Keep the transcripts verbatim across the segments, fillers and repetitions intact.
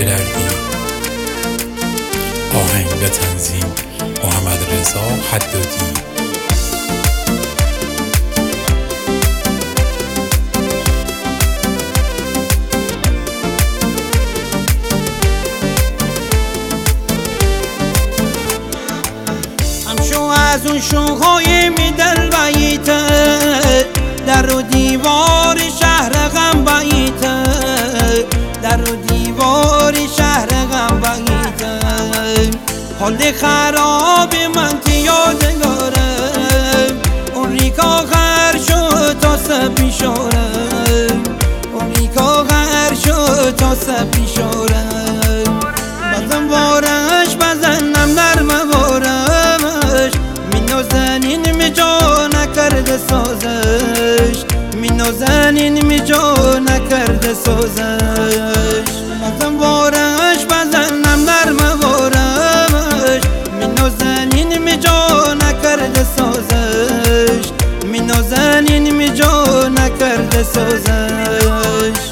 بلردی. آهنگ و تنظیم محمد رضا حدادی. همشو از اون شوهای میدل باییته، در و دیوار شهر غم باییته، در و دیوار شهر غم باییته. حال خراب من که یادگارم، اون ریکا غر شد تا سب پیشارم، اون ریکا غر شد تا سب پیشارم. بزن بارش بزنم نرم بارمش، می نازنین می جا نکرده سازش، می نازنین می جا نکرده سازش. بزن بارش بزنم نرم بارمش، می نازنین می جا نکرده سازش، می نازنین می جا نکرده سازش.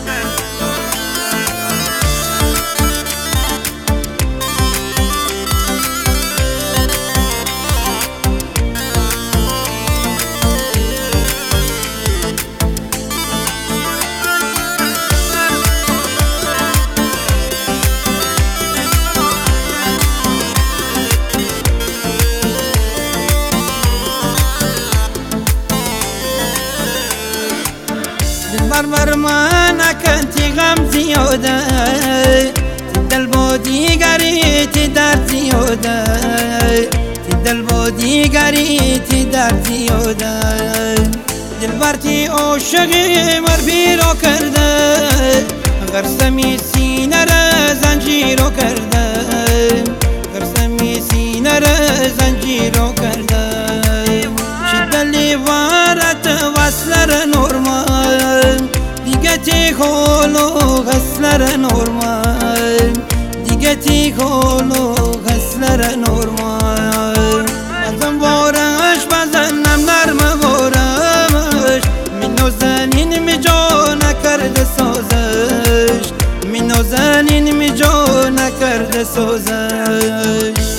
بر بر من نکنتی غم زیاده، تی دل با دیگری تی درد زیاده، تی دل با دیگری تی درد زیاده. دل برتی عاشقی مر بیرو کرده، غرسمی سینه را زنجیرو کرده، غرسمی سینه را زنجیرو کرده. شدلی وارت وصلر نورمال، دیگه تی خولو غسلر نورمال، دیگه تی خولو غسلر نورمال. بزن بارش بزنم نرم بارمش، می نازنین می جا نکرده سازش، می نازنین می جا نکرده سازش.